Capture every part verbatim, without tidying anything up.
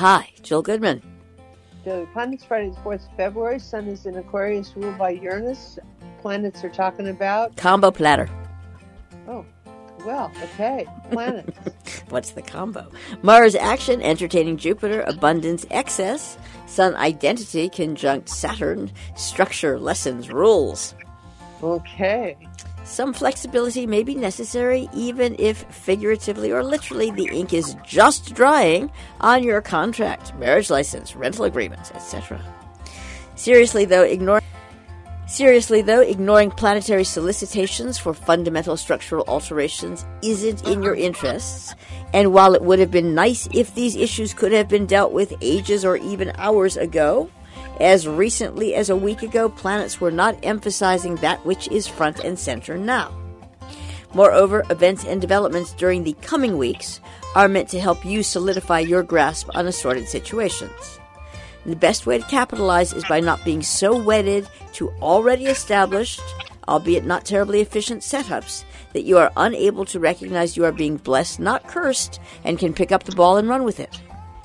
Hi, Jill Goodman. Daily Planets, Friday the fourth of February. Sun is in Aquarius, ruled by Uranus. Planets are talking about... Combo platter. Oh, well, okay. Planets. What's the combo? Mars action, entertaining Jupiter, abundance, excess. Sun identity, conjunct Saturn, structure, lessons, rules. Okay. Some flexibility may be necessary, even if figuratively or literally the ink is just drying on your contract, marriage license, rental agreements, et cetera. Seriously, though, ignore Seriously, though, ignoring planetary solicitations for fundamental structural alterations isn't in your interests, and while it would have been nice if these issues could have been dealt with ages or even hours ago, as recently as a week ago, planets were not emphasizing that which is front and center now. Moreover, events and developments during the coming weeks are meant to help you solidify your grasp on assorted situations. The best way to capitalize is by not being so wedded to already established, albeit not terribly efficient setups, that you are unable to recognize you are being blessed, not cursed, and can pick up the ball and run with it.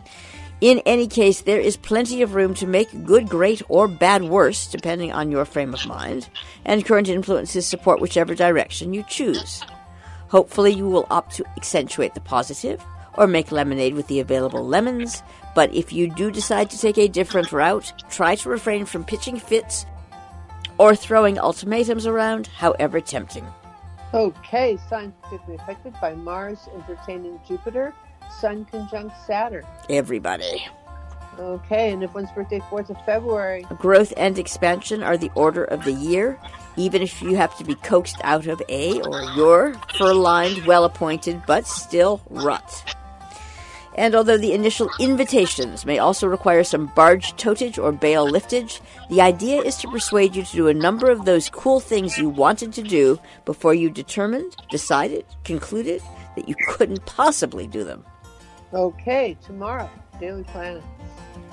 In any case, there is plenty of room to make good, great, or bad worse, depending on your frame of mind, and current influences support whichever direction you choose. Hopefully you will opt to accentuate the positive, or make lemonade with the available lemons, but if you do decide to take a different route, try to refrain from pitching fits or throwing ultimatums around, however tempting. Okay, signs particularly affected by Mars entertaining Jupiter, Sun conjunct Saturn. Everybody. Okay, and if one's birthday, fourth of February. Growth and expansion are the order of the year, even if you have to be coaxed out of a or your fur-lined, well-appointed, but still rut. And although the initial invitations may also require some barge totage or bale liftage, the idea is to persuade you to do a number of those cool things you wanted to do before you determined, decided, concluded that you couldn't possibly do them. Okay, tomorrow, Daily Planets.